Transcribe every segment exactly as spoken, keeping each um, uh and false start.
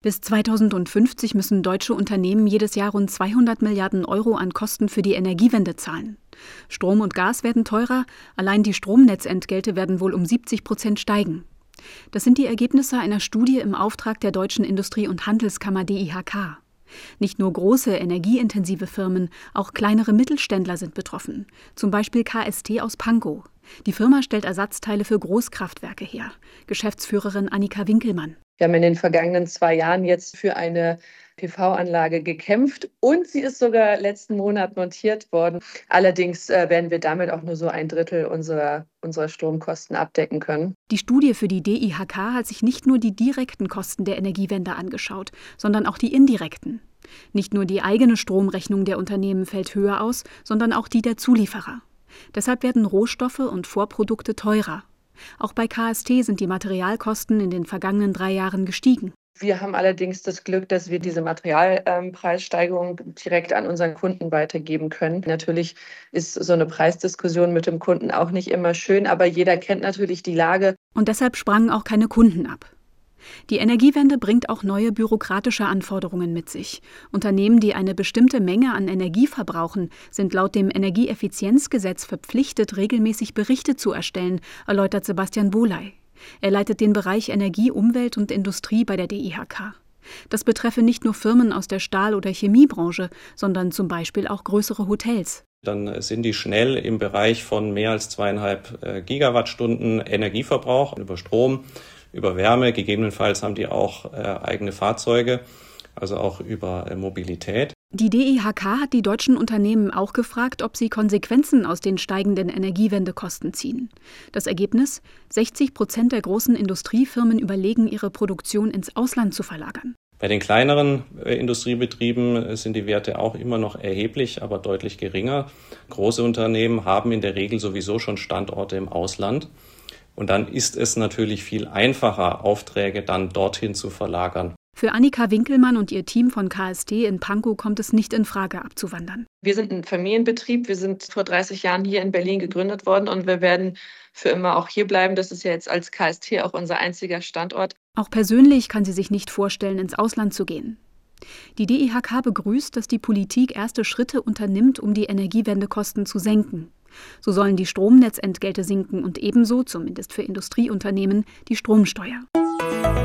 Bis zweitausendfünfzig müssen deutsche Unternehmen jedes Jahr rund zweihundert Milliarden Euro an Kosten für die Energiewende zahlen. Strom und Gas werden teurer, allein die Stromnetzentgelte werden wohl um siebzig Prozent steigen. Das sind die Ergebnisse einer Studie im Auftrag der Deutschen Industrie- und Handelskammer D I H K. Nicht nur große, energieintensive Firmen, auch kleinere Mittelständler sind betroffen. Zum Beispiel K S T aus Pankow. Die Firma stellt Ersatzteile für Großkraftwerke her. Geschäftsführerin Annika Winkelmann. Wir haben in den vergangenen zwei Jahren jetzt für eine P V-Anlage gekämpft und sie ist sogar letzten Monat montiert worden. Allerdings äh, werden wir damit auch nur so ein Drittel unserer, unserer Stromkosten abdecken können. Die Studie für die D I H K hat sich nicht nur die direkten Kosten der Energiewende angeschaut, sondern auch die indirekten. Nicht nur die eigene Stromrechnung der Unternehmen fällt höher aus, sondern auch die der Zulieferer. Deshalb werden Rohstoffe und Vorprodukte teurer. Auch bei K S T sind die Materialkosten in den vergangenen drei Jahren gestiegen. Wir haben allerdings das Glück, dass wir diese Materialpreissteigerung direkt an unseren Kunden weitergeben können. Natürlich ist so eine Preisdiskussion mit dem Kunden auch nicht immer schön, aber jeder kennt natürlich die Lage. Und deshalb sprangen auch keine Kunden ab. Die Energiewende bringt auch neue bürokratische Anforderungen mit sich. Unternehmen, die eine bestimmte Menge an Energie verbrauchen, sind laut dem Energieeffizienzgesetz verpflichtet, regelmäßig Berichte zu erstellen, erläutert Sebastian Bohley. Er leitet den Bereich Energie, Umwelt und Industrie bei der D I H K. Das betreffe nicht nur Firmen aus der Stahl- oder Chemiebranche, sondern zum Beispiel auch größere Hotels. Dann sind die schnell im Bereich von mehr als zweieinhalb Gigawattstunden Energieverbrauch über Strom, über Wärme. Gegebenenfalls haben die auch äh, eigene Fahrzeuge, also auch über äh, Mobilität. Die D I H K hat die deutschen Unternehmen auch gefragt, ob sie Konsequenzen aus den steigenden Energiewendekosten ziehen. Das Ergebnis? sechzig Prozent der großen Industriefirmen überlegen, ihre Produktion ins Ausland zu verlagern. Bei den kleineren äh, Industriebetrieben äh, sind die Werte auch immer noch erheblich, aber deutlich geringer. Große Unternehmen haben in der Regel sowieso schon Standorte im Ausland. Und dann ist es natürlich viel einfacher, Aufträge dann dorthin zu verlagern. Für Annika Winkelmann und ihr Team von K S T in Pankow kommt es nicht in Frage, abzuwandern. Wir sind ein Familienbetrieb. Wir sind vor dreißig Jahren hier in Berlin gegründet worden und wir werden für immer auch hier bleiben. Das ist ja jetzt als K S T auch unser einziger Standort. Auch persönlich kann sie sich nicht vorstellen, ins Ausland zu gehen. Die D I H K begrüßt, dass die Politik erste Schritte unternimmt, um die Energiewendekosten zu senken. So sollen die Stromnetzentgelte sinken und ebenso, zumindest für Industrieunternehmen, die Stromsteuer.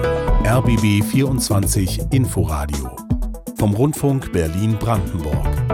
R B B vierundzwanzig Inforadio vom Rundfunk Berlin-Brandenburg.